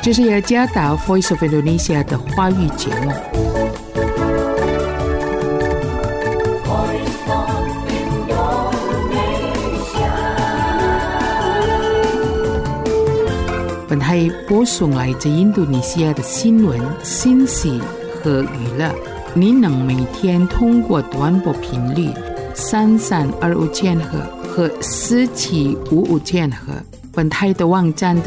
这是雅加达 Voice of Indonesia 的华语节目。本台播送来自印度尼西亚的新闻、信息和娱乐。您能每天通过短波频率3325千赫和4755千赫，本台的网站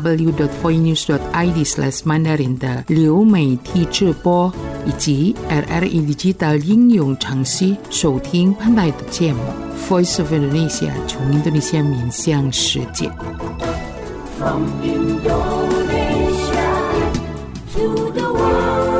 www.voinews.id/mandarin 的流媒体直播，以及 RRI Digital 应用程序收听本台的节目。Voice of Indonesia 从印度尼西亚面向世界。From Indonesia to the world.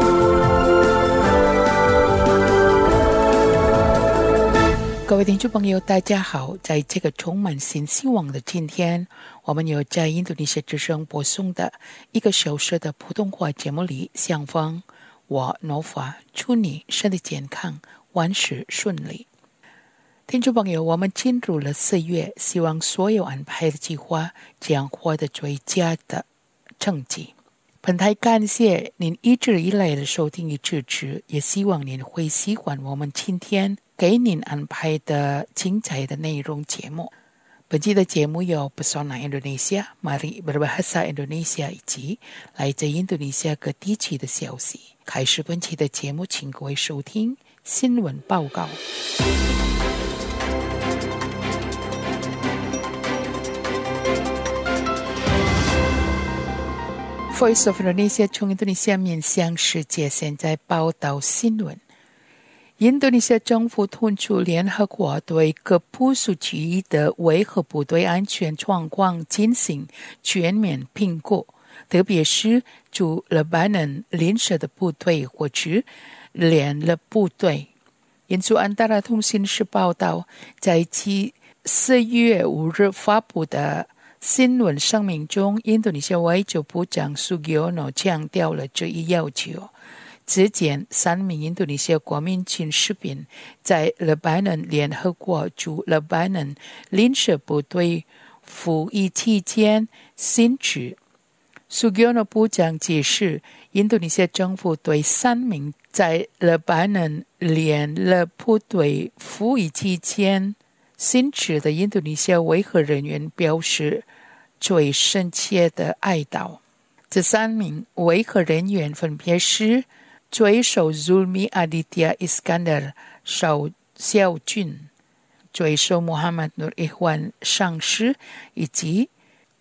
各位听众朋友大家好，在这个充满新希望的今天，我们有在印度尼西亚之声播送的1个小时的普通话节目里相逢。我 Nova 祝你身体健康，万事顺利。听众朋友，我们进入了4月，希望所有安排的计划将获得最佳的成绩。本台感谢您一直以来的收听与支持，也希望您会喜欢我们今天给您安排的精彩的内容节目。本期的节目有 Pesona Indonesia, Mari Berbahasa Indonesia 以及来自印度尼西亚各地区的消息。开始本期的节目，请各位收听新闻报告。Voice of Indonesia 从印度尼西亚面向世界，现在报道新闻。印度尼西亚政府敦促联合国对各部属区域的维和部队安全状况进行全面评估，特别是驻黎巴嫩临时的部队或者联合部队。印度安达拉通讯社报道，在其4月5日发布的新闻声明中，印度尼西亚外交部长Sugiono强调了这一要求。之前3名印度尼西亚国民军士兵在黎巴嫩联合国驻黎巴嫩临时部队服役期间殉职。Sugiono部长解释，印度尼西亚政府对3名在黎巴嫩联合部队服役期间殉职的印度尼西亚维和人员表示最深切的哀悼。这3名维和人员分别是追手 Zulmi Aditya Iskandar 少俊、追手 Muhammad Nur Ikhwan 上士以及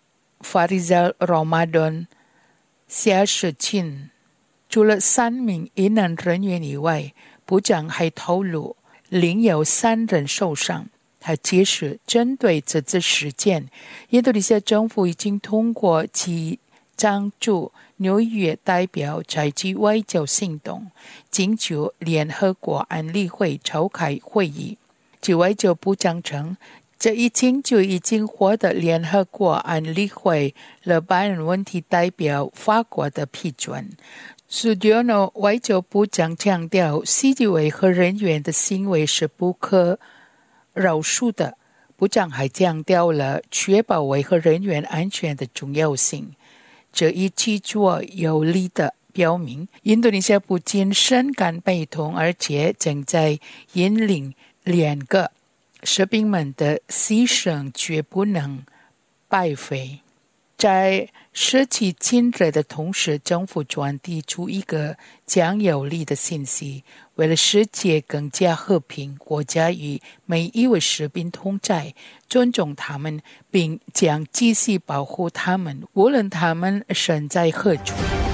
Farizal Ramadan 夏世庆。除了3名遇难人员以外，部长还透露另有3人受伤。他解释，针对这次事件，印度尼西亚政府已经通过其常驻纽约代表采取外交行动，请求联合国安理会召开会议。据外交部长称，这一请求已经获得联合国安理会黎巴嫩问题代表法国的批准。Sugiono 外交部长强调，袭击维和人员的行为是不可饶恕的。部长还强调了确保维和人员安全的重要性。这一举措有力地表明，印度尼西亚不仅深感悲痛，而且正在引领2个士兵们的牺牲绝不能白费。在失去亲人的同时，政府传递出一个将有力的信息：为了世界更加和平，国家与每一位士兵同在，尊重他们，并将继续保护他们，无论他们身在何处。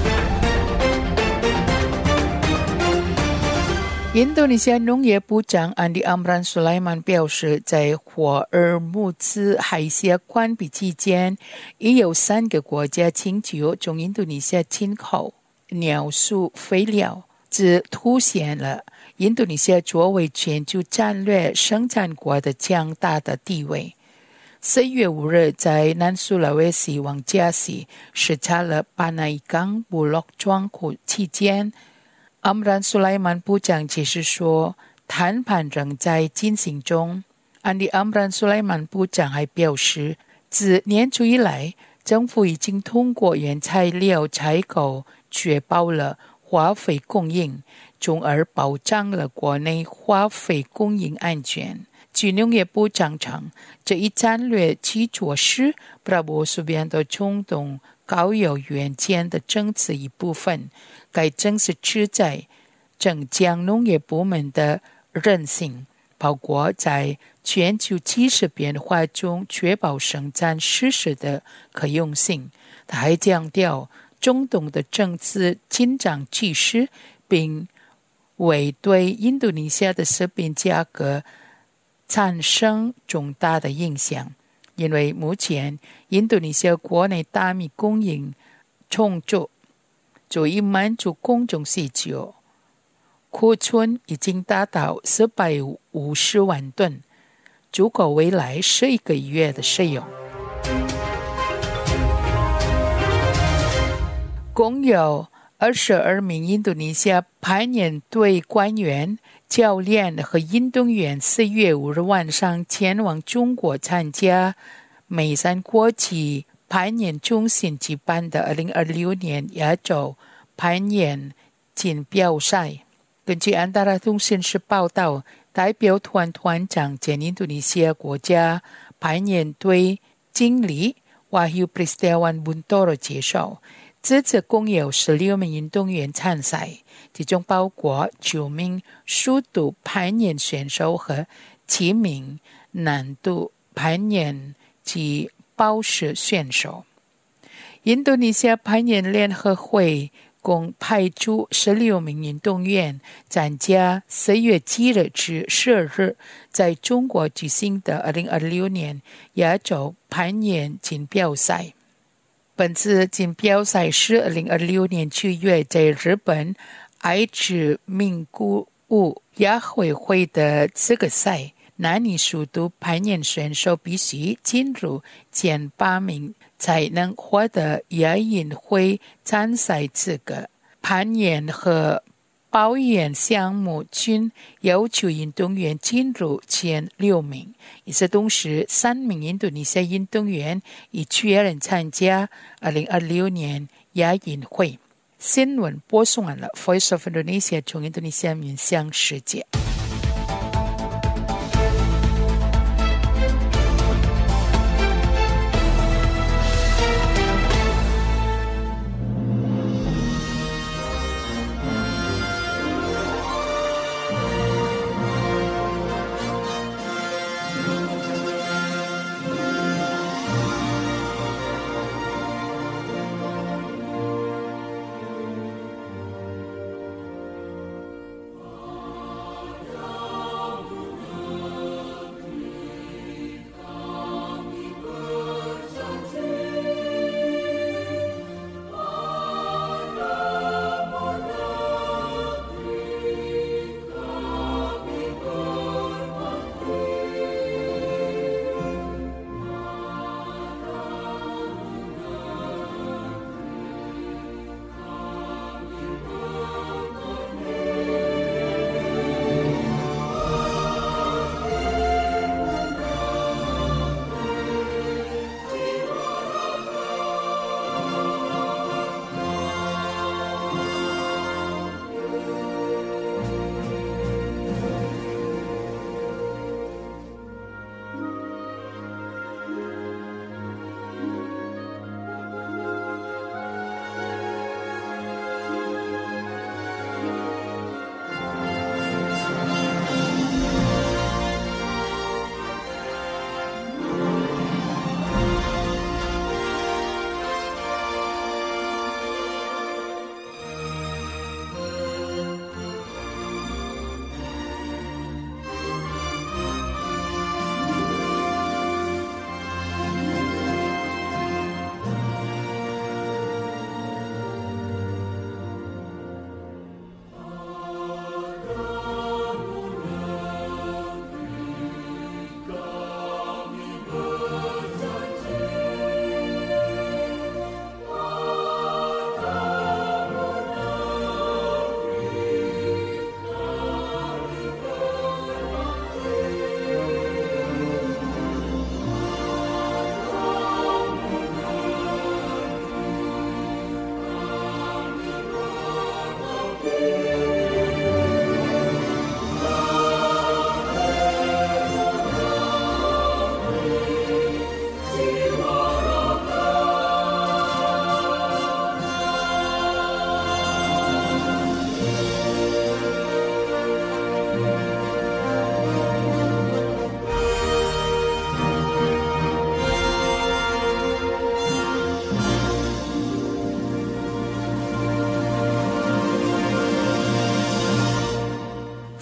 印度尼西亚农业部长安迪阿姆兰苏莱曼表示，在霍尔木兹海峡关闭期间，已有3个国家请求从印度尼西亚进口鸟畜废料，这凸显了印度尼西亚作为全球战略生产国的强大的地位。4月5日，在南苏拉威西王加西视察了巴拿伊港部落仓库期间，阿姆兰苏莱曼部长解释说，谈判仍在进行中。安迪阿姆兰苏莱曼部长还表示，自年初以来， 政府已经通过原材料采购确保了化肥供应，从而保障了国内化肥供应安全。据农业部章程，这一战略基础是布拉波苏边的中东高邮元件的政策一部分。该政策旨在增强农业部门的韧性，包括在全球气势变化中确保生产事实的可用性。他还强调，中东的政治紧张局势并未对印度尼西亚的食品价格产生重大的影响，因为目前印度尼西亚国内大米供应充足，足以满足公众需求，库存已经达到450万吨，足够未来11个月的使用。共有22名印度尼西亚攀岩队官员、教练和运动员4月5日晚上前往中国参加美山国际攀岩中心举办的2026年亚洲攀岩锦标赛。根据安达拉通讯社报道，代表团团长兼印度尼西亚国家攀岩队经理Wahyu Pristiawan Buntoro介绍，这次共有16名运动员参赛，其中包括9名速度攀岩选手和7名难度攀岩及抱石选手。印度尼西亚攀岩联合会共派出16名运动员参加4月7日至12日在中国举行的2026年亚洲攀岩锦标赛。本次锦标赛是2026年9月在日本爱知名古屋亚运会的资格赛，男女速度攀岩选手必须进入前8名才能获得亚运会参赛资格。攀岩和抱岩项目均要求运动员进入前6名。与此同时，3名印度尼西亚运动员已确认参加2026年亚运会。新闻播送完了 Voice of Indonesia 从印度尼西亚面向世界。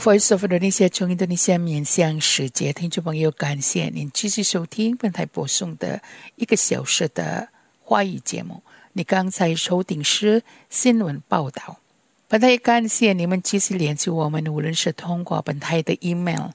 Voice of Indonesia 从印度尼西亚面向世界，听众朋友，感谢您继续收听本台播送的1个小时的华语节目。你刚才收听是新闻报道。本台也感谢你们继续联系我们，无论是通过本台的 email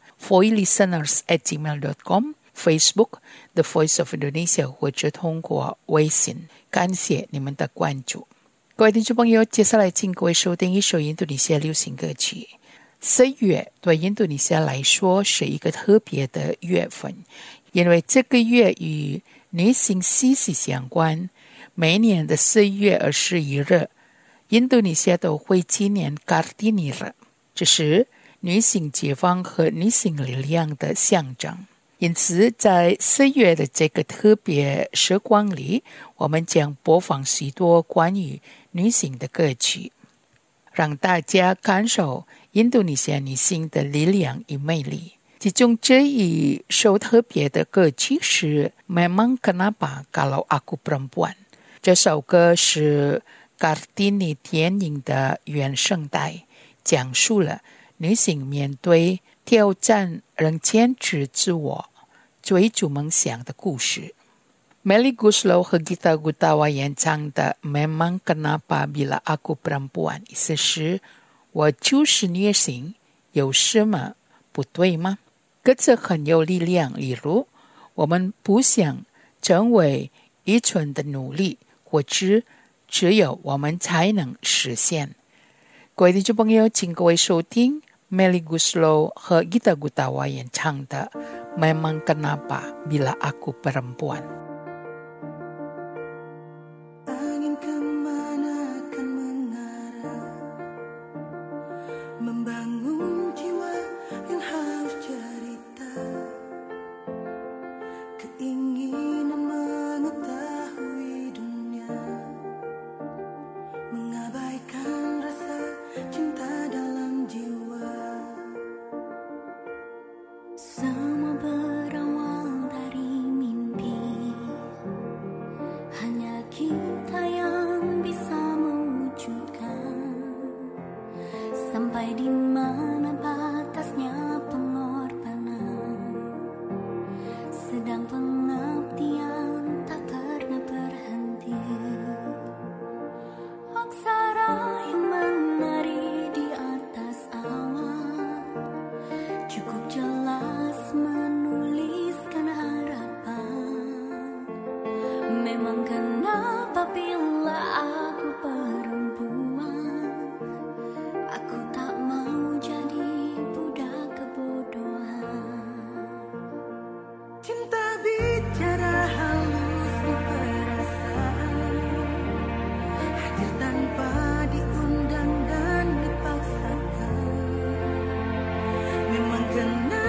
voilisteners@gmail.com Facebook The Voice of Indonesia 或者通过微信，感谢你们的关注。各位听众朋友，接下来请各位收听一首印度尼西亚流行歌曲。4月对印度尼西亚来说是一个特别的月份，因为这个月与女性息息相关。每年的4月21日，印度尼西亚都会纪念 Kartini 日，这是女性解放和女性力量的象征。因此在4月的这个特别时光里，我们将播放许多关于女性的歌曲，让大家感受印度尼西亚女性的力量与魅力。其中这一首特别的歌曲是 Memang Kenapa Kalau Aku Perempuan， 这首歌是 Kartini 电影的原声带，讲述了女性面对挑战仍坚持自我追逐梦想的故事。Melly Goeslaw 和 Gita Gutawa 演唱的 Memang Kenapa Bila Aku Perempuan， 意思是我就是女性，有什么不对吗？歌词很有力量，例如我们不想成为愚蠢的奴隶，或者只有我们才能实现。各位听众朋友，请各位收听 Melly Goeslaw 和 Gita Gutawa 演唱的 Memang Kenapa Bila Aku Perempuan。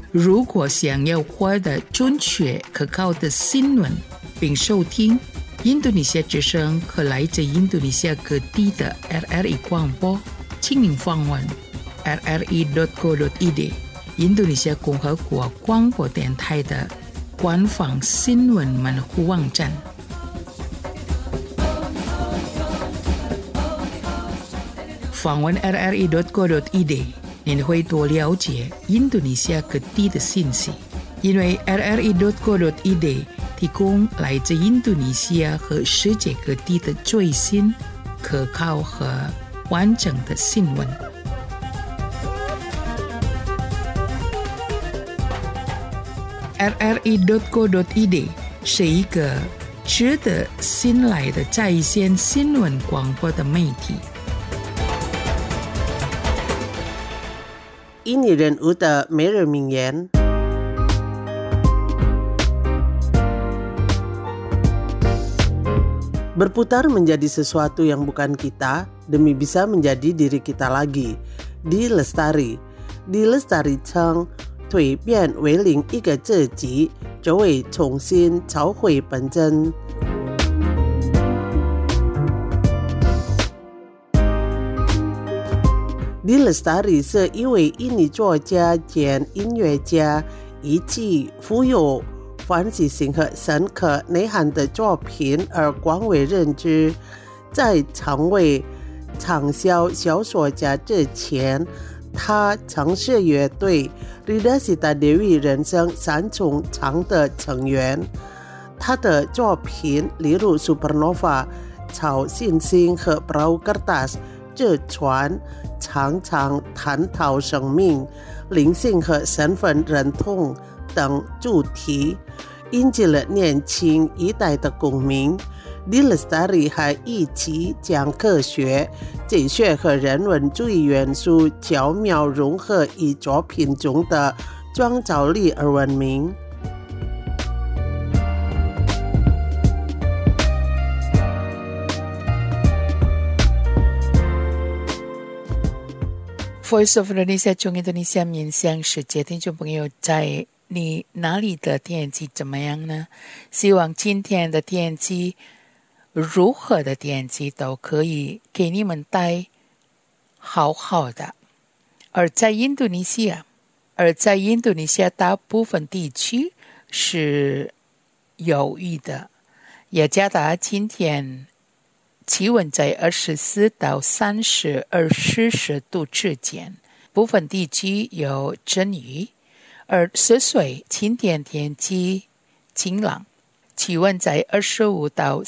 如果想要获得准确可靠的新闻，并收听印度尼西亚之声和来自印度尼西亚各地的 RRI 广播，请您访问 rri.co.id 印度尼西亚共和国广播电台的官方新闻门户网站。访问 rri.co.id， 您会多了解印度尼西亚各地的信息，因为 rri.co.id 提供来自印度尼西亚和世界各地的最新、可靠和完整的新闻。rri.co.id 是一个值得信赖的在线新闻广播的媒体。 印尼人物的每日名言。Berputar menjadi sesuatu yang bukan kita demi bisa menjadi diri kita lagi. Dilestari. Dilestari 称蜕变为另一个自己，则为重新找回本真。Dilestari 是一位印尼作家兼音乐家，一记富有反思性和深刻内涵的作品而广为认知。在成为畅销小说家之前，他曾是乐队 Rida Sita Dewi 人生三重唱的成员。他的作品例如 Supernova 超新星和 Perahu Kertas 这船常常探讨生命、灵性和身份认同等主题，引起了年轻一代的共鸣。Dilestari 还一起将科学、哲学和人文主义元素巧妙融合于作品中的创造力而闻名。 Voice of Indonesia 中印度尼西亚面向世界听众朋友，在你哪里的天气怎么样呢？希望今天的天气，如何的天气都可以给你们带好好的。而在印度尼西亚大部分地区是有雨的，雅加达今天气温在24到30度之间，部分地区有阵雨。而泗水今天天气晴朗，气温在25到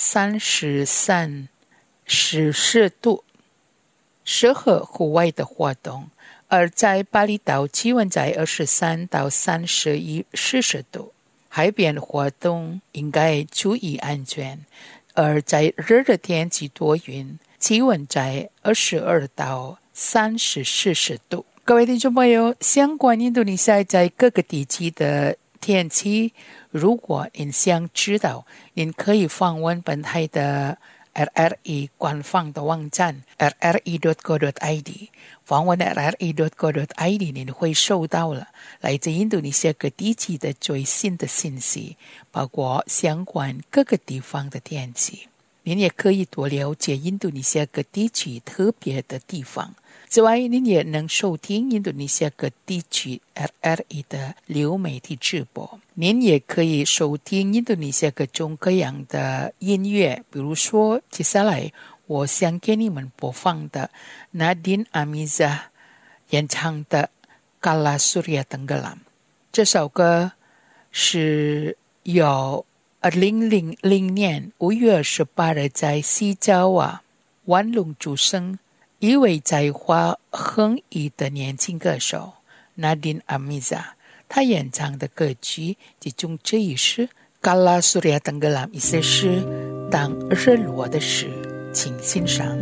33度，适合户外的活动。而在巴厘岛气温在23到40度，海边活动应该注意安全。而在热的天气多云，气温在22到34度。各位听众朋友，相关印度尼西亚在各个地区的天气，如果您想知道，您可以访问本台的 RRI 官方的网站 rri.co.id， 访问 rri.co.id， 您会收到了来自印度尼西亚各地区的最新的信息，包括相关各个地方的天气。您也可以多了解印度尼西亚各地区特别的地方。此外，您也能收听印度尼西亚各地区 RRI 的流媒体直播。您也可以收听印度尼西亚各种各样的音乐，比如说接下来我想给你们播放的 Nadine Amiza 演唱的 Kala Surya Tenggelam。 这首歌是由2000年5月28日在西爪哇万隆出生一位才华横溢的年轻歌手 Nadine Amiza， 他演唱的歌曲其中这一首 Kala Surya Tenggelam， 意思是当日落的时，请欣赏。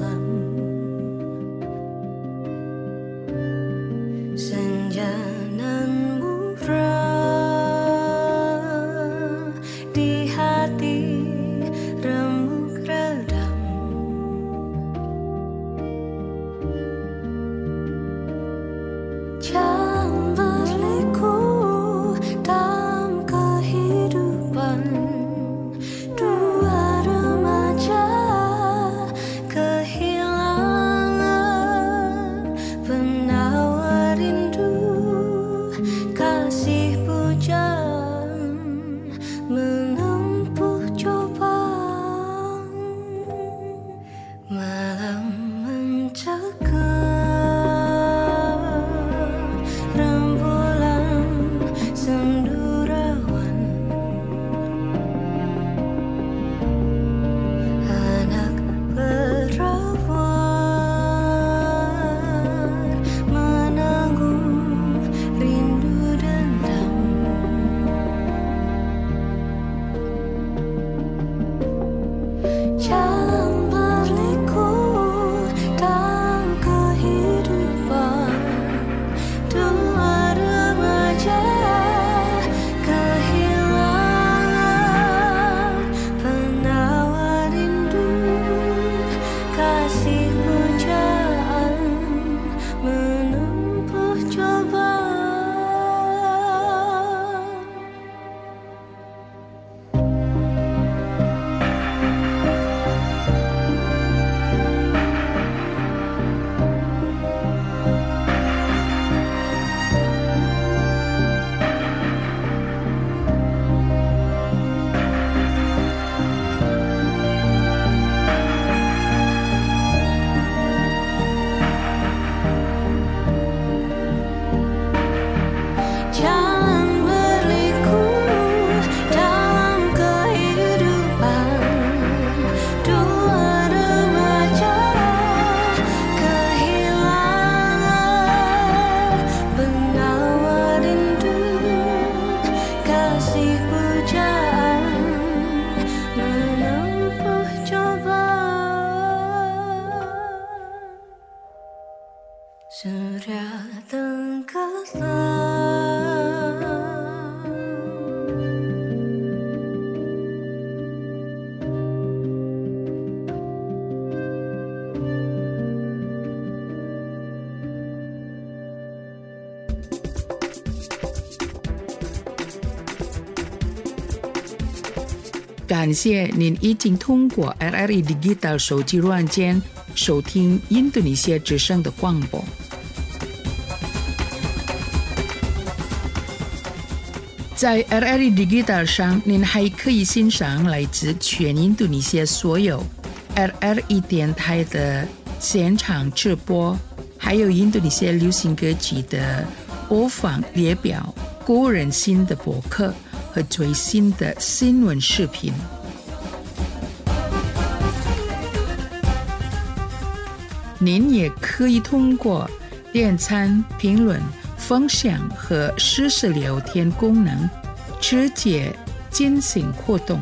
Senja menempuh cobaan malam mencekam rembulan sendurawan anak perawan menanggung rindu dendam jalan berliku dalam kehidupan dua remaja kehilangan penawar rindu kasih pujaan menempuh cobaan. Jalan berliku dalam kehidupan dua remaja kehilangan penawar rindu kasih pujaan menempuh cobaan. Surya tenggelam 感谢您已经通过 RRI Digital 手机软件收听印度尼西亚之声的广播。在 RRI Digital 上，您还可以欣赏来自全印度尼西亚所有 RRI 电台的现场直播，还有印度尼西亚流行歌曲的播放列表、个人新的博客和最新的新闻视频。您也可以通过点赞、评论、分享和实时聊天功能直接进行互动。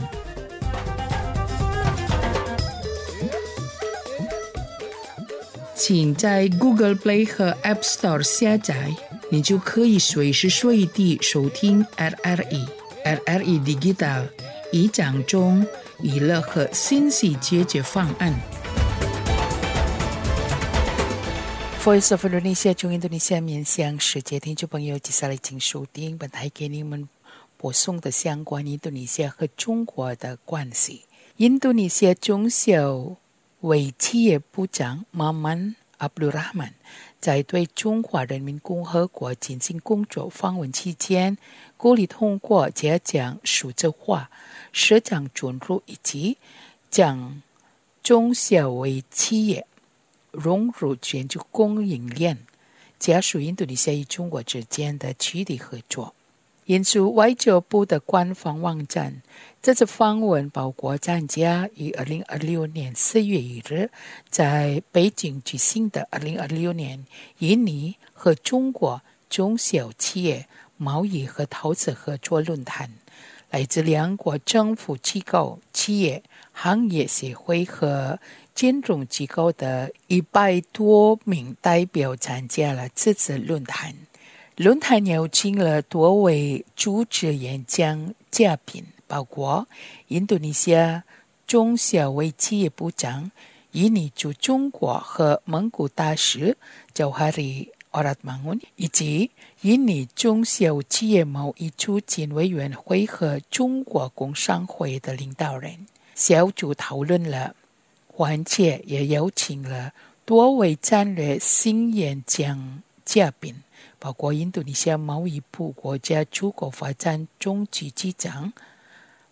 请在 Google Play 和 App Store 下载，你就可以随时随地收听 RRI Digital 以讲中娱乐和信息解决方案。Voice of Indonesia 中印度尼西亚面向世界听众朋友，接下来请收听本台给你们播送的相关印度尼西亚和中国的关系。印度尼西亚中小微企业部长Maman Abdul Rahman 在对中华人民共和国进行工作访问期间，鼓励通过加强数字化、市场准入以及将中小微企业融入全球供应链，加速印度尼西亚与中国之间的区域合作。引述外交部的官方网站，这次访问包括参加于2026年4月1日在北京举行的2026年印尼和中国中小企业贸易和投资合作论坛，来自两国政府机构、企业、行业协会和金融机构的100多名代表参加了这次论坛。论坛邀请了多位主持演讲嘉宾，包括印度尼西亚中小微企业部长、印尼驻中国和蒙古大使Jauhari Oratmangun， 以及印尼中小企业贸易促进委员会和中国工商会的领导人。小组讨论了，环节也邀请了多位战略性演讲嘉宾，包括印度尼西亚贸易部国家出口发展中局局长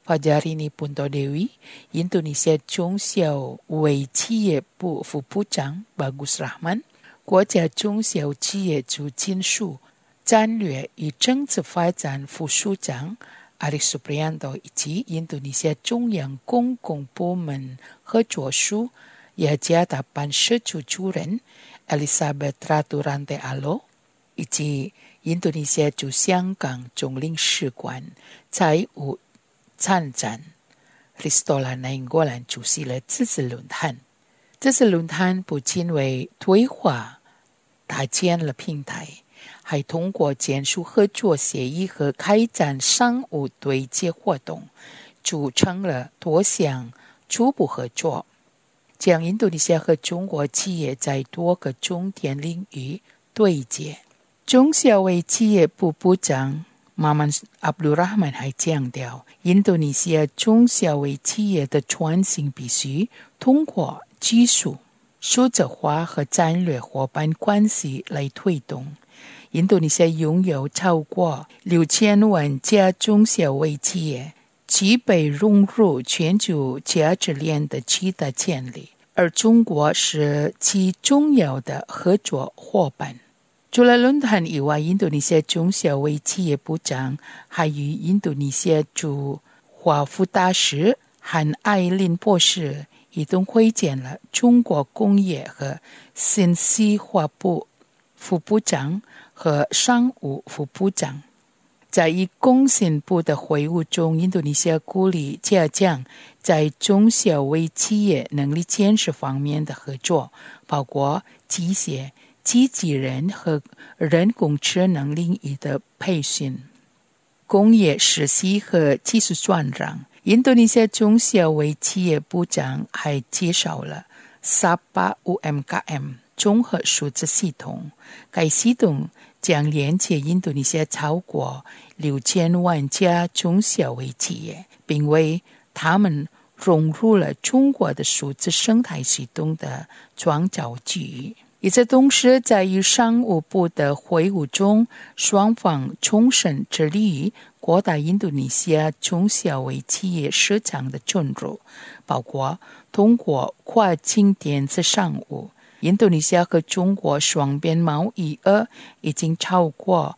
Fajarini Puntodewi, Indonesia 中小微企业部副部长 Bagus Rahman， 国家中小企业促进署战略与政治发展副署长 Arief Suprianto 以及印度尼西亚中央公共部门合作署雅加达办事处主任 Elizabeth Ratu Rantai Alo 以及印度尼西亚驻香港总领事馆财务参展 Ristola Nainggolan 主席了这次论坛。这次论坛不仅为对话搭建了平台，还通过签署合作协议和开展商务对接活动，组成了多项初步合作，将印度尼西亚和中国企业在多个重点领域对接。中小微企业部部长Maman Abdul Rahman 还强调，印度尼西亚中小微企业的创新必须通过技术、数字化和战略伙伴关系来推动。印度尼西亚拥有超过6000万家中小微企业，具备融入全球价值链的巨大潜力，而中国是其重要的合作伙伴。除了论坛以外，印度尼西亚中小微企业部长还与印度尼西亚驻华府大使韩爱林博士一同会见了中国工业和信息化部副部长和商务副部长。在与工信部的会晤中，印度尼西亚鼓励加强在中小微企业能力建设方面的合作，包括机械、机器人和人工智能领域的培训、工业实习和技术转让。印度尼西亚中小微企业部长还介绍了 SAPA UMKM 综合数字系统，该系统将连接印度尼西亚超过6000万家中小微企业，并为他们融入了中国的数字生态系统的创造机遇。与此同时，在与商务部的会晤中，双方重申致力于扩大印度尼西亚中小微企业市场的进入，包括通过跨境电子商务。印度尼西亚和中国双边贸易额已经超过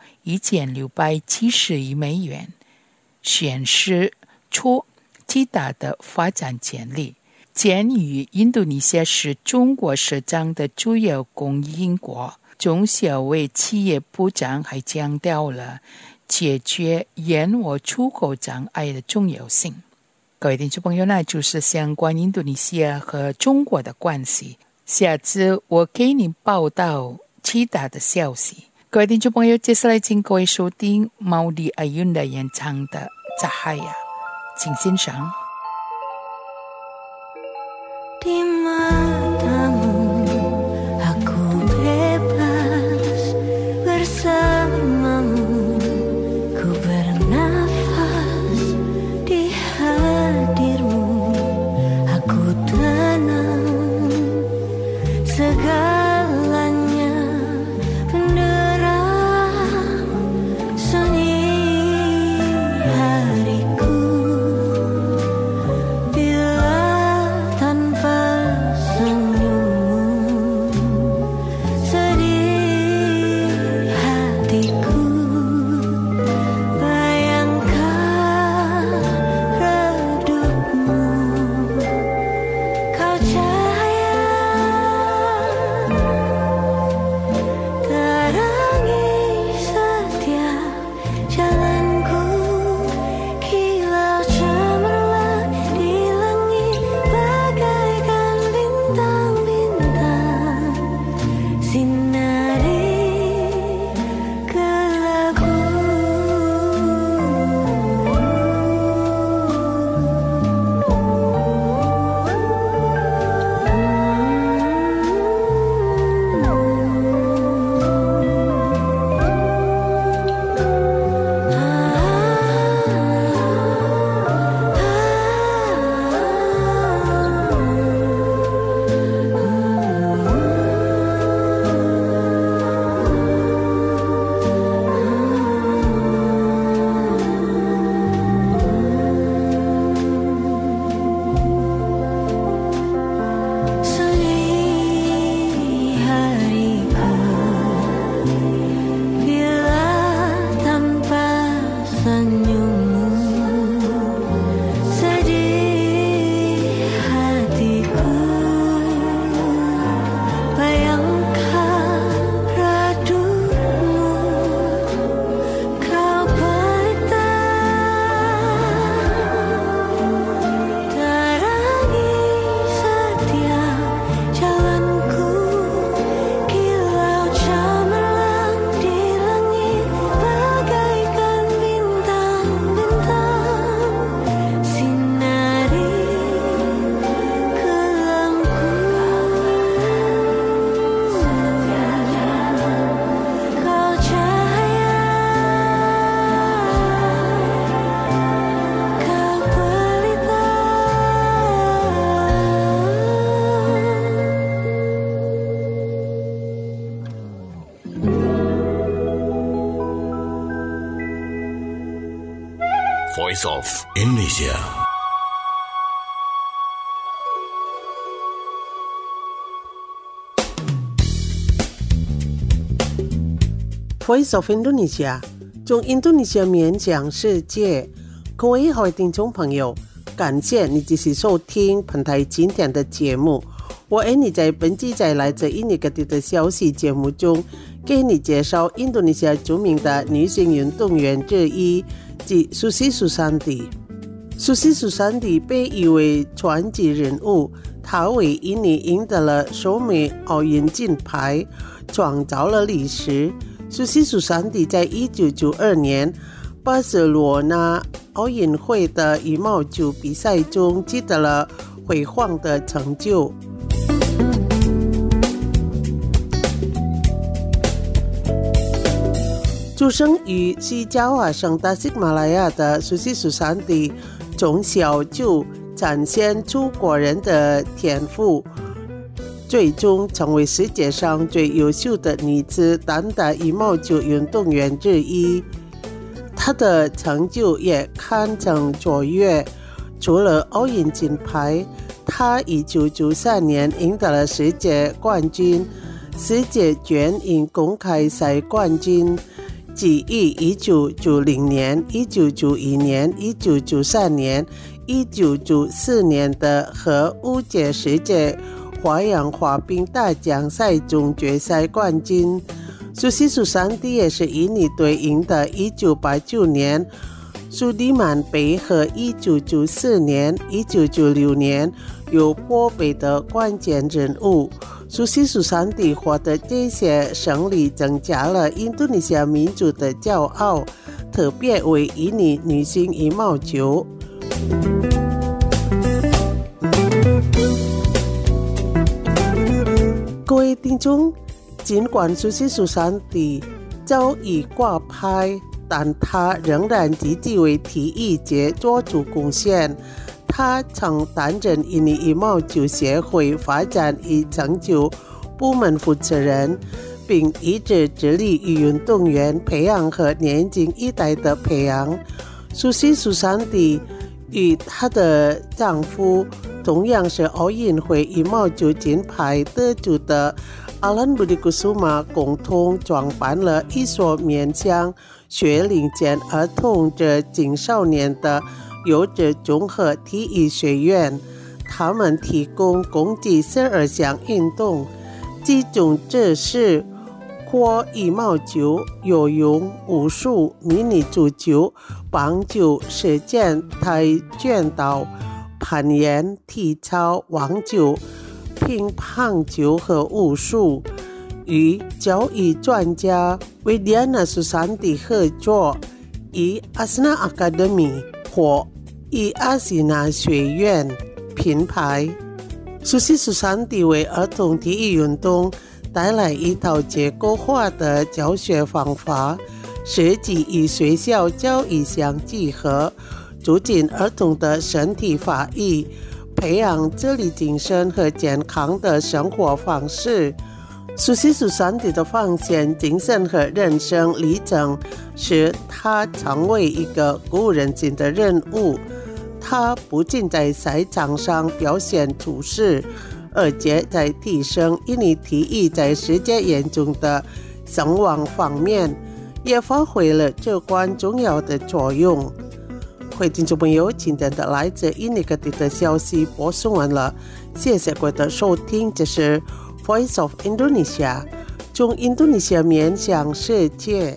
1670亿美元，显示出极大的发展潜力。鉴于印度尼西亚是中国市场的主要供应国，中小微企业部长还强调了解决延误出口障碍的重要性。各位听众朋友，那就是相关印度尼西亚和中国的关系。下次我给你报道其他的消息。各位听众朋友，接下来请各位收听毛利阿云的演唱的《Cahaya》，请欣赏。 Di matamu aku bebas bersamamu, ku bernafas di hadirmu, aku tenang, segalanya benderang sunyi hariku bila tanpa Voice of Indonesia. Voice of Indonesia 从印度尼西亚面向世界。各位好听众朋友，感谢你继续收听本台今天的节目。我你在本期在来自印尼各地的消息节目中，给你介绍印度尼西亚著名的女性运动员之一，即Susi Susanti。Susi Susanti 被誉为传奇人物，她为印尼赢得了首枚奥运金牌，创造了历史。Susi Susanti 在1992年巴塞罗那奥运会的羽毛球比赛中取得了辉煌的成就。出生于西爪哇省达西马拉雅的Susi Susanti从小就展现出过人的天赋，最终成为世界上最优秀的女子单打羽毛球运动员之一。她的成就也堪称卓越，除了奥运金牌，她1993年赢得了世界冠军、世界拳击公开赛冠军，即于1990年、1991年、1993年、1994年的和5届世界花样滑冰大奖赛中决赛冠军。Susi Susanti 也是印尼队赢得1989年苏迪曼杯和1994年、1996年有波杯的关键人物。Susi Susanti 获得这些胜利增加了印度尼西亚民族的骄傲，特别为印尼女性羽毛球。各位听众，尽管Susi Susanti早已挂牌，但她仍然积极为体育界做出贡献。她曾担任印尼羽毛球协会发展与成就部门负责人，并一直致力于运动员培养和年轻一代的培养。Susi Susanti 与她的丈夫，同样是奥运会羽毛球金牌得主的Alan Budi Kusuma 共同创办了一所面向学龄前儿童至青少年的优质综合体育学院。他们提供共计12项运动，其中这是羽毛球、游泳、武术、迷你足球、棒球、射箭、跆拳道、攀岩、体操、网球、乒乓球和武术。与教育专家Widiana Susanti 合作，以 Asna Academy 或以 Asina 学院品牌。Susi Susanti 为儿童体育运动带来一套结构化的教学方法，设计与学校教育相结合，促进儿童的身体发育，培养自立精神和健康的生活方式。Susi Susanti 的奉献精神和人生历程使她成为一个鼓舞人心的人物。她不仅在赛场上表现出色，而且在提升印尼体育在世界眼中的声望方面也发挥了至关重要的作用。各位听众朋友，今天的来自印尼各地的消息播送完了，谢谢各位的收听。这是 Voice of Indonesia 从印度尼西亚面向世界。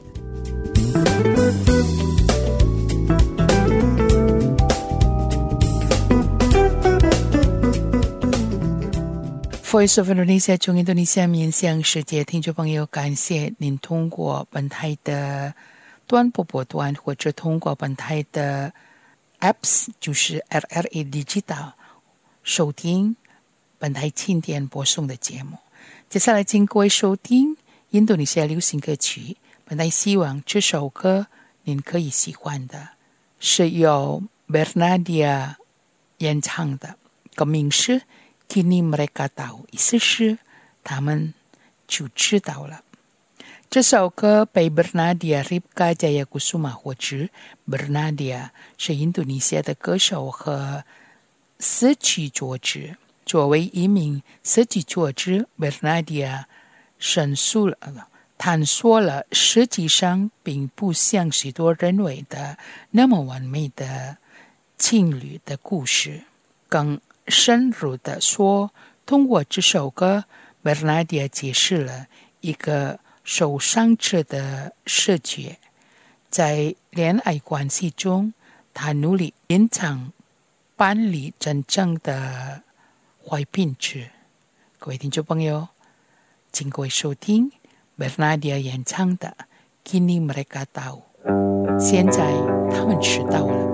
Voice of Indonesia 从印度尼西亚面向世界，听众朋友，感谢您通过本台的短波波段或者通过本台的 Apps 就是 RRA Digital 收听本台今天播送的节目。接下来请各位收听印度尼西亚流行歌曲，本台希望这首歌您可以喜欢的，是由 Bernadia 演唱的，歌名是 Kini Mereka Tahu， 意思是他们就知道了。 这首歌被 Bernadia Ripka Jayakusuma 获知。Bernadia 是印度尼西亚的歌手和词曲作词。作为一名词曲作词 ，Bernadia 探索了实际上并不像许多认为的那么完美的情侣的故事。更深入的说，通过这首歌 ，Bernadia 解释了一个受伤者的视觉。在恋爱关系中，他努力隐藏伴侣真正的坏品质。各位听众朋友，请各位收听 Bernadia 演唱的 Kini Mereka Tahu。现在他们知道了。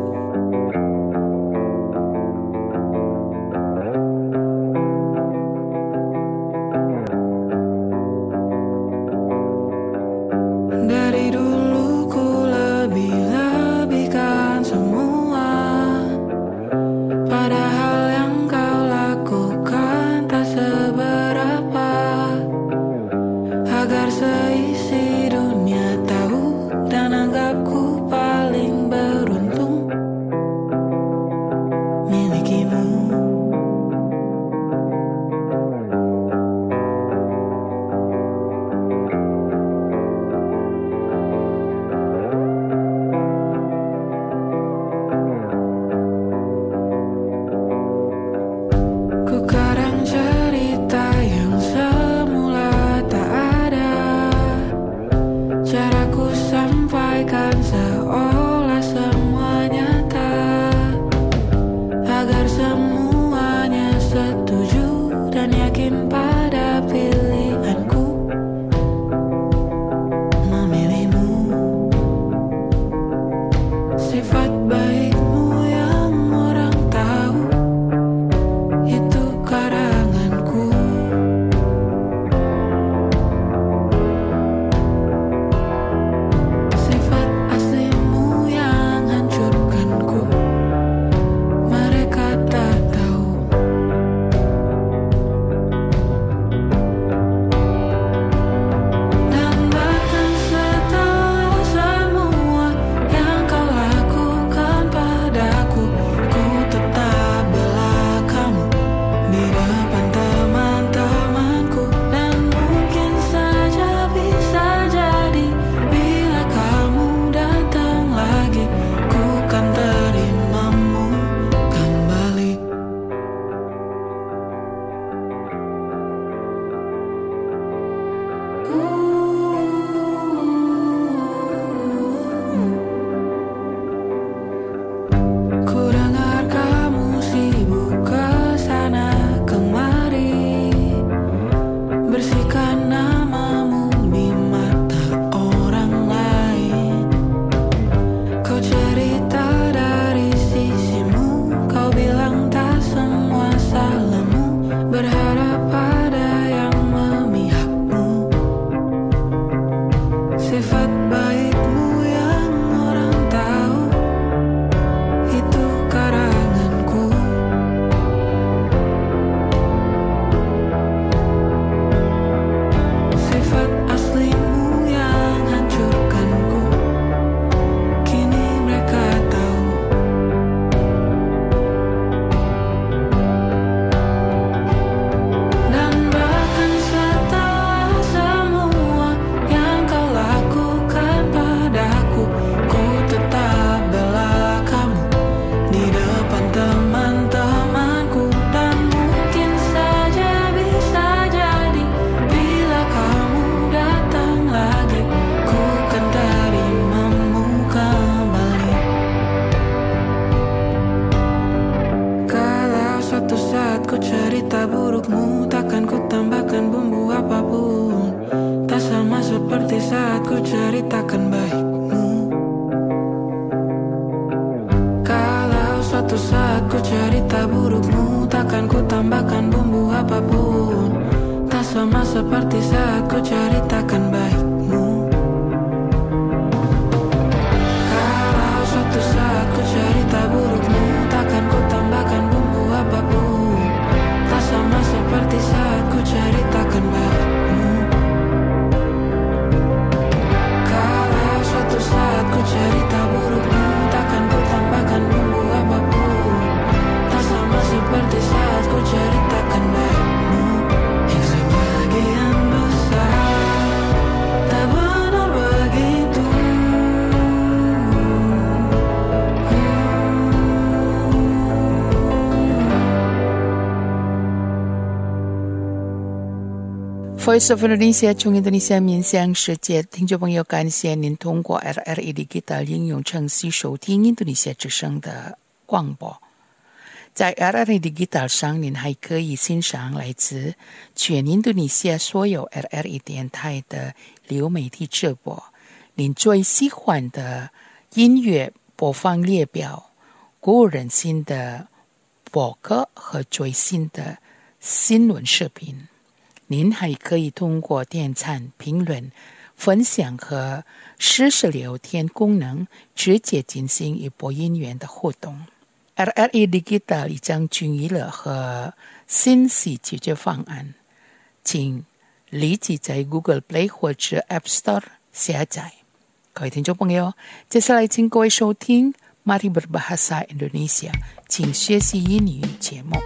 Voice of Indonesia 从印度尼西亚面向世界，听众朋友，感谢您通过 RRI Digital 应用程序收听印度尼西亚之声的广播。在 RRI Digital 上，您还可以欣赏来自全印度尼西亚所有 RRI 电台的流媒体直播。您最喜欢的音乐播放列表、鼓舞人心的博客和最新的新闻视频。您还可以通过点赞、评论、分享和实时聊天功能直接进行与播音员的互动。RRI Digital 已经均娱乐和信息解决方案，请立即在 Google Play 或者 App Store 下载。各位听众朋友，接下来请各位收听 Mari Berbahasa Indonesia 请学习英语节目。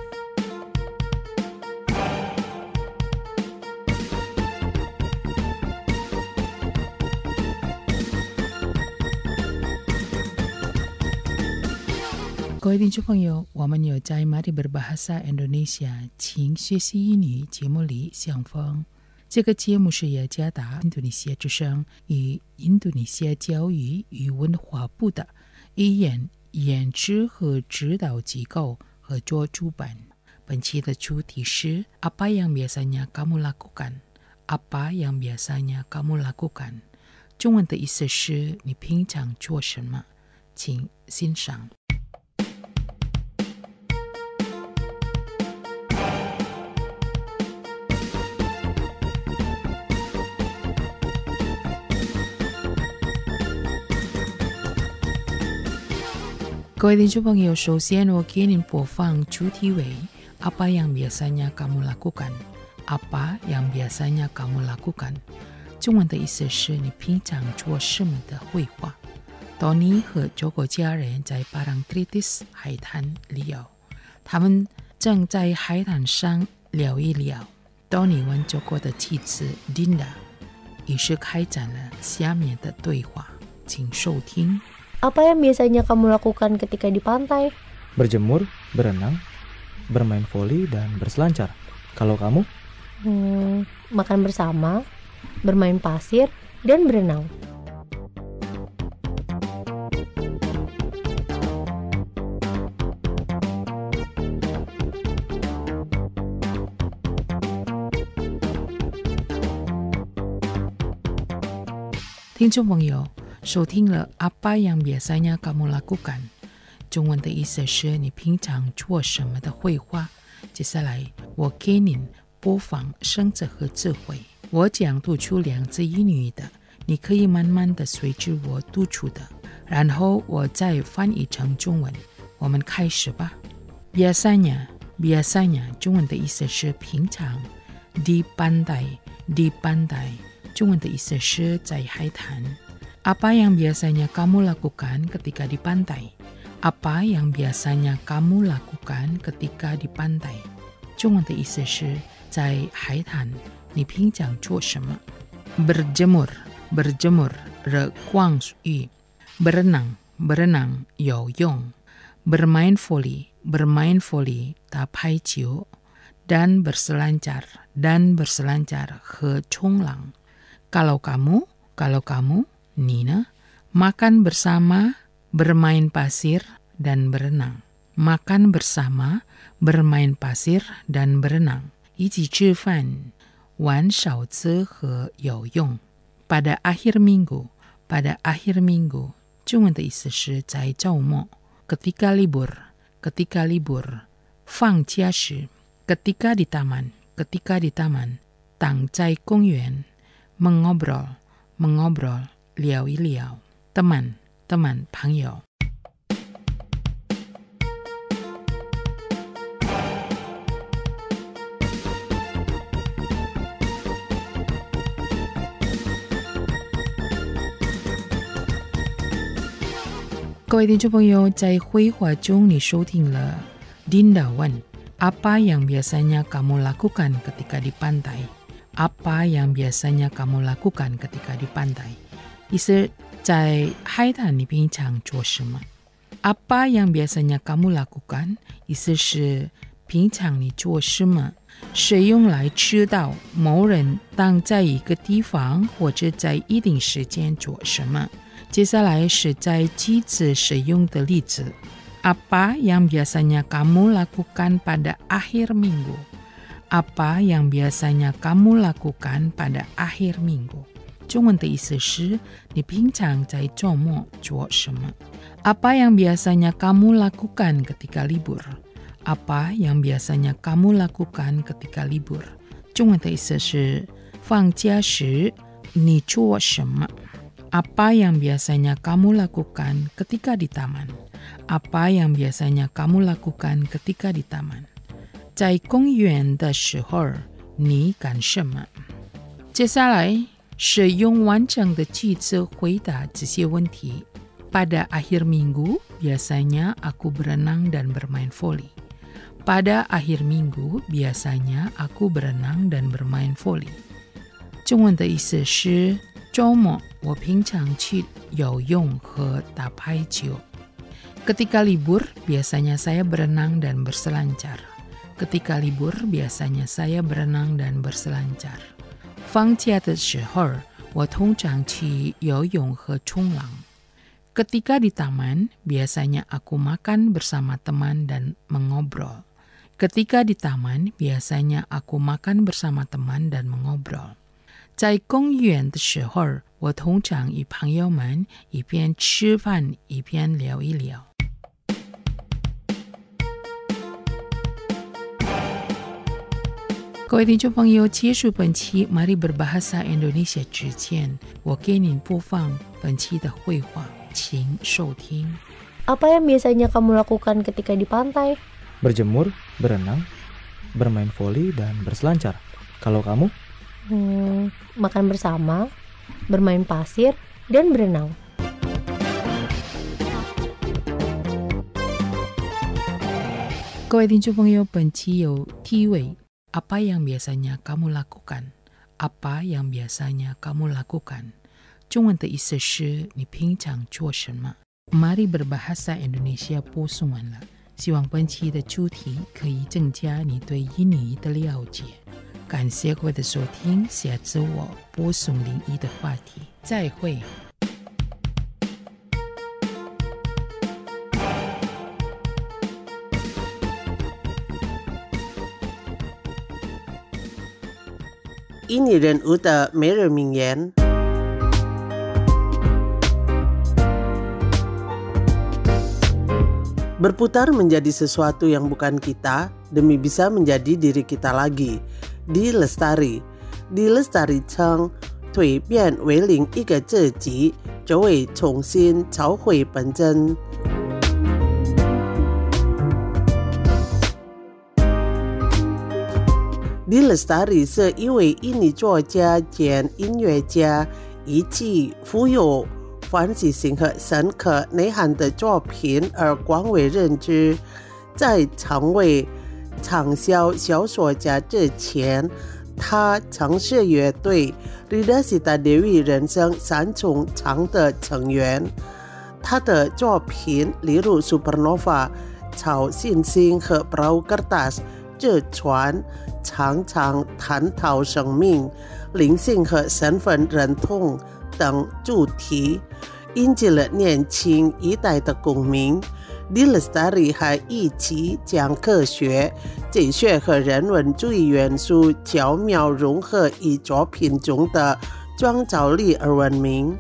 各位听众朋友，我们有在 Mari Berbahasa Indonesia 请学习英语节目里相逢。这个节目是雅加达印度尼西亚之声与印度尼西亚教育与文化部的语言研制和指导机构合作主办。本期的主题是 Apa yang biasanya kamu lakukan? Apa yang biasanya kamu lakukan? 中文的意思是你平常做什么？请欣赏。各位听众朋友，首先我给您播放主题为 Apa yang biasanya kamu lakukan? Apa yang biasanya kamu lakukan? 中文的意思是你平常做什么的绘画。Tony 和九个家人在Parangtritis 海滩聊，他们正在海滩上聊一聊。Tony 问九个的妻子 Dinda， 于是开展了下面的对话，请收听。 Apa yang biasanya kamu lakukan ketika di pantai? Berjemur, berenang, bermain voli, dan berselancar. Kalau kamu? Makan bersama, bermain pasir, dan berenang. 听众朋友，收听了 Apa yang biasanya kamu lakukan 中文的意思是你平常做什么的绘画。接下来我给您播放生字和词汇，我将读出两字英语的，你可以慢慢的随着我读出的，然后我再翻译成中文。我们开始吧。biasanya 中文的意思是平常。di pantai 中文的意思是在海滩。Apa yang biasanya kamu lakukan ketika di pantai? Apa yang biasanya kamu lakukan ketika di pantai? 中文的意思是在海滩，你平常做什么？ berjemur 热光浴。berenang 游泳。bermain volley 打排球。dan berselancar 和冲浪。kalau kamu你呢？ makan bersama, bermain pasir, dan berenang. makan bersama, bermain pasir, dan berenang. 一起吃饭，玩勺子和游泳。pada akhir minggu 中文的意思是在周末。ketika libur 放假时。ketika di taman 挡在公园。mengobrol 聊一聊。teman 朋友。各位听众朋友，在绘画中你收听了 Dinda 问 Apa yang biasanya kamu lakukan ketika di pantai? Apa yang biasanya kamu lakukan ketika di pantai? 意思在海滩你平常做什么？ Apa yang biasanya kamu lakukan 意思是平常你做什么？ 是用来知道某人当在一个地方或者在一定时间做什么。接下来是在句子使用的例子。Apa yang biasanya kamu lakukan pada akhir minggu? Apa yang biasanya kamu lakukan pada akhir minggu? 中文的意思是你平常在周末做什么。Apa yang biasanya kamu lakukan ketika libur? Apa yang biasanya kamu lakukan ketika libur? 中文的意思是放假时你做什么。Apa yang biasanya kamu lakukan ketika di taman? Apa yang biasanya kamu lakukan ketika di taman? 在公园的时候你干什么？接下来是用完整的句子回答这些问题。Pada akhir minggu, biasanya aku berenang dan bermain voli. Pada akhir minggu, biasanya aku berenang dan bermain voli. 中文的意思是周末我平常去游泳和打排球。Ketika libur, biasanya saya berenang dan berselancar. Ketika libur, biasanya saya berenang dan berselancar. 放假的时候，我通常去游泳和冲浪。Ketika di taman, biasanya aku makan bersama teman dan mengobrol. Ketika di taman, biasanya aku makan bersama teman dan mengobrol. 在公园的时候，我通常与朋友们一边吃饭一边聊一聊。各位听众朋友，结束本期Mari Berbahasa Indonesia 之前，我给您播放本期的绘画，请收听。 Apa yang biasanya kamu lakukan ketika di pantai? Berjemur, berenang, bermain voli, dan berselancar. Kalau kamu? Makan bersama, bermain pasir, dan berenang. Apa yang biasanya kamu lakukan? Apa yang biasanya kamu lakukan? 中文的意思是你平常做什么？ Mari Berbahasa Indonesia 播送完了，希望本期的主题可以增加你对印尼的了解。感谢各位的收听，下次我播送另一的话题，再会。 印尼人物的每日名言。Berputar menjadi sesuatu yang bukan kita demi bisa menjadi diri kita lagi. Dilestari. Dilestari 称蜕变为另一个自己，就会重新找回本真。Dilestari 是一位印尼作家兼音乐家，以其富有反思性和深刻内涵的作品而广为人知。在成为畅销小说家之前，他曾是乐队 Rida Sita Dewi 人生3重唱的成员。他的作品例如 Supernova 超新星和 Perahu Kertas 这船常常探讨生命、灵性和身份认同等主题，引起了年轻一代的共鸣。Dilestari 还一起将科学、哲学和人文主义元素巧妙融合于作品中的创造力而闻名。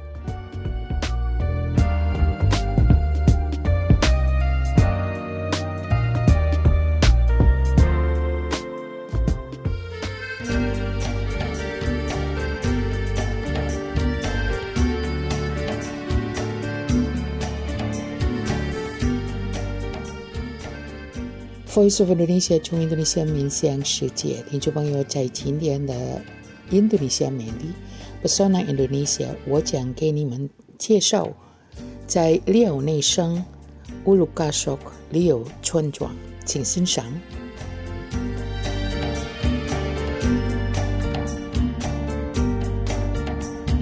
Voice of Indonesia 从印度尼西亚面向世界，听众朋友，在今天的印度尼西亚美丽 Pesona Indonesia， 我将给你们介绍在利欧内省乌鲁卡索利欧村庄，请欣赏。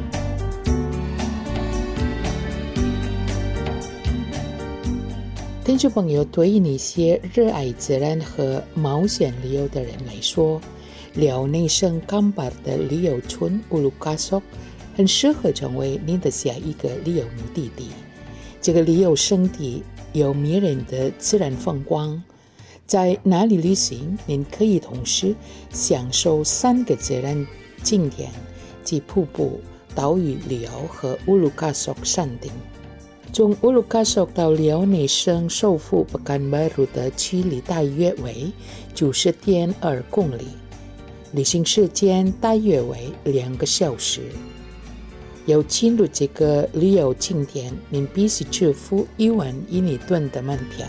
听听众朋友，对于那些热爱自然和冒险旅游的人来说，辽内省甘巴的旅游村乌鲁卡索很适合成为您的下一个旅游目的地。这个旅游胜地有迷人的自然风光，在那里旅行，您可以同时享受3个自然景点，即瀑布、岛屿旅游和乌鲁卡索山顶。从乌鲁卡索到辽内省首府北干巴鲁的距离大约为90.2公里，旅行时间大约为2个小时。要进入这个旅游景点，您必须支付1万印尼盾的门票。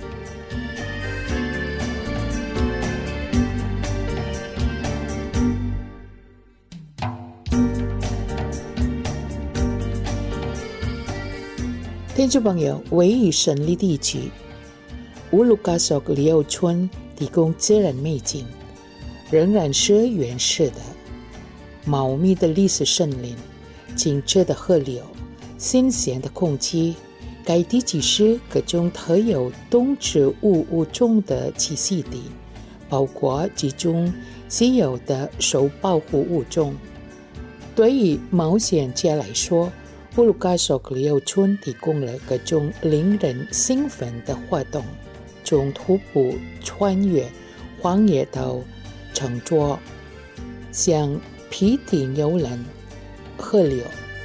听众朋友，位于胜利地区，乌鲁卡索旅游村提供自然美景，仍然是原始的茂密的历史森林、清澈的河流、新鲜的空气。该地即是各种特有动植物物种的栖息地，包括几种稀有的受保护物种。对于冒险家来说，乌鲁卡索旅游村提供了各种令人兴奋的活动，从徒步穿越荒野到乘坐像皮艇游览河流。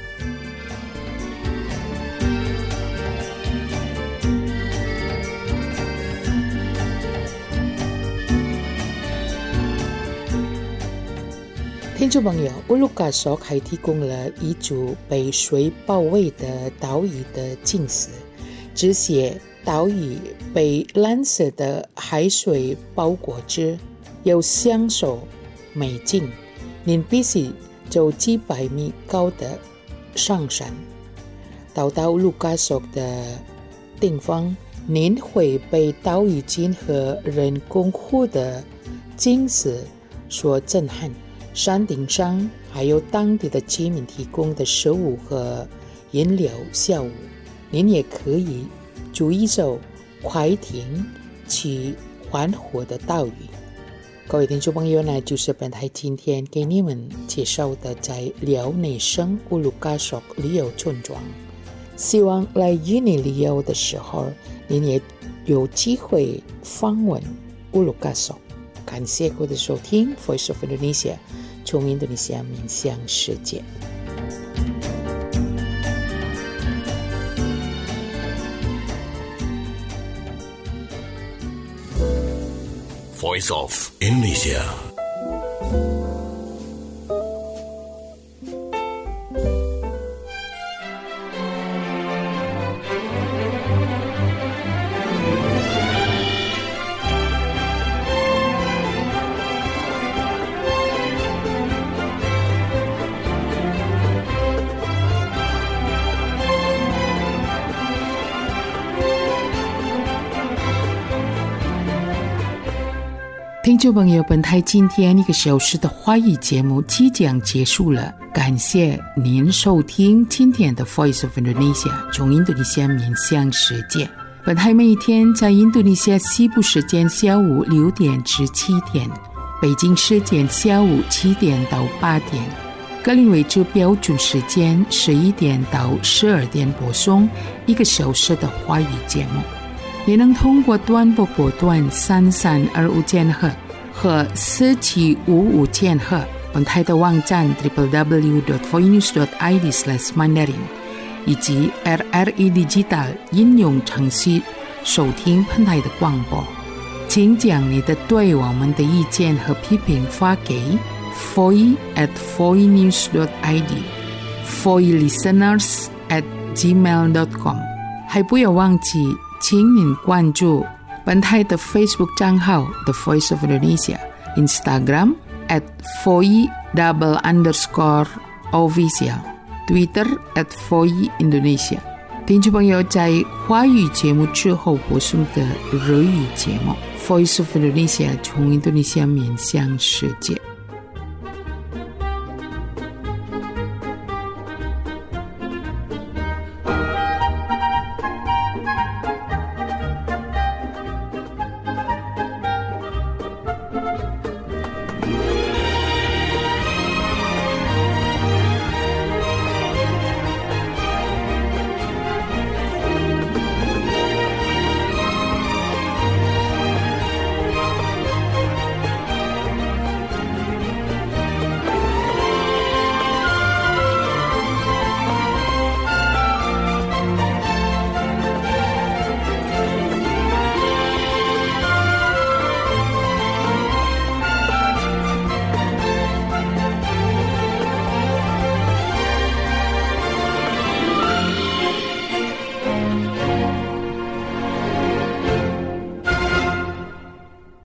听众朋友，乌鲁卡索还提供了一组被水包围的岛屿的景色，这些岛屿被蓝色的海水包裹着，要享受美景，您必须走几百米高的上山。到乌鲁卡索的顶方，您会被岛屿景和人工湖的景色所震撼。山顶上还有当地的居民提供的食物和饮料下午，您也可以租一艘快艇去环湖的岛屿。各位听众朋友呢，就是本台今天给你们介绍的在辽内省乌鲁卡索旅游村庄。希望来印尼旅游的时候，您也有机会访问乌鲁卡索。感谢各位的收听 Voice of Indonesia， 从印度尼西亚面向世界。 Voice of Indonesia。 听众朋友，本台今天1个小时的华语节目即将结束了，感谢您收听今天的 Voice of Indonesia， 从印度尼西亚面向世界。本台每一天在印度尼西亚西部时间下午6点至7点，北京时间下午7点到8点，格林威治标准时间11点到12点播送1个小时的华语节目。你能通过短波波段3325千赫和4755千赫，本台的网站 www.voinews.id/mandarin 以及 RRI Digital 应用程序收听本台的广播。请将你的对我们的意见和批评发给 foi@voinews.id foilisteners@gmail.com。 还不要忘记请您关注本台的 Facebook 账号 The Voice of Indonesia， Instagram @foi_official， Twitter @foiindonesia。 听众朋友，在华语节目之后播送的日语节目 Voice of Indonesia， 从印度尼西亚面向世界。